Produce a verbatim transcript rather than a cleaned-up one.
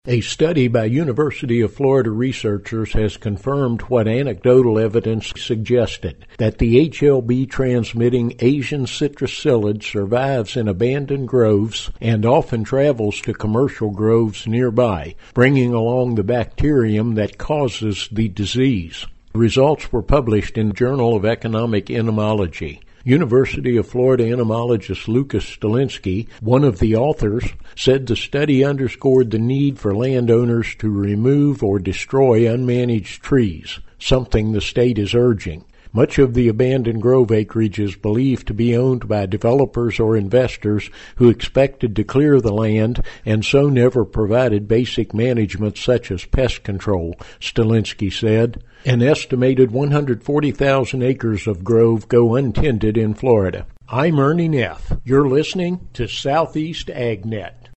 A study by University of Florida researchers has confirmed what anecdotal evidence suggested, that the H L B-transmitting Asian citrus psyllid survives in abandoned groves and often travels to commercial groves nearby, bringing along the bacterium that causes the disease. The results were published in the Journal of Economic Entomology. University of Florida entomologist Lucas Stalinsky, one of the authors, said the study underscored the need for landowners to remove or destroy unmanaged trees, something the state is urging. Much of the abandoned grove acreage is believed to be owned by developers or investors who expected to clear the land and so never provided basic management such as pest control, Stalinsky said. An estimated one hundred forty thousand acres of grove go untended in Florida. I'm Ernie Neff. You're listening to Southeast AgNet.